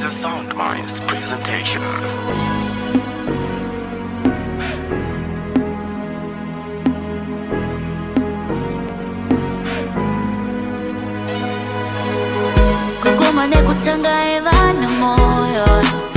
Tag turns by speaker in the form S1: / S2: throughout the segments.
S1: a Soundminds presentation.
S2: Kuguma nekutanga na moyo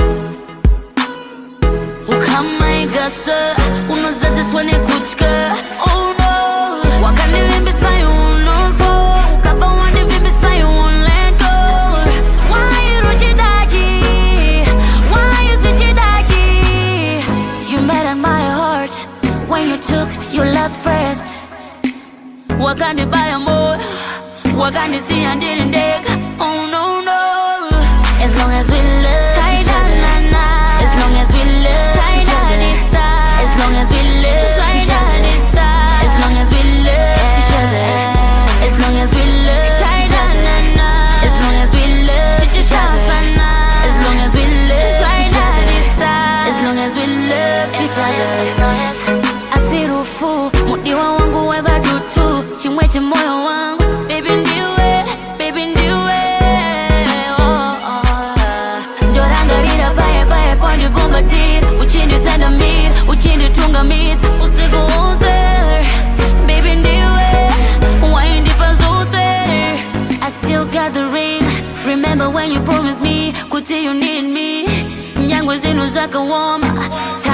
S2: ukamaigasa unozaziswane kuchka. Oh no, wakani vimbisa yunulfo ukaba wani vimbisa yunlendo. Why ruchidaki? Why is ruchidaki? You made in my heart when you took your last breath. Wakani baya mo, wakani si andiri ndeka. Oh no no, as long as we love each other, as long as we love each other, as long as we love each other, as long as we love each other, as long as we love each other, as long as we love each other, as long as we love each other, as long as we love each other. Asirufu mudiwa wangu weba dutu chimweche moyo wangu. Baby ndiwe, baby ndiwe. Doranga baye baye pondi vumbatir. Uchindi senda mir, uchindi tunga mit. Usiku uzer, baby ndiwe. Waindi pazuzer. I still got the ring. Remember when you promised me kuti you need me. Nyangwe zinu zaka woma.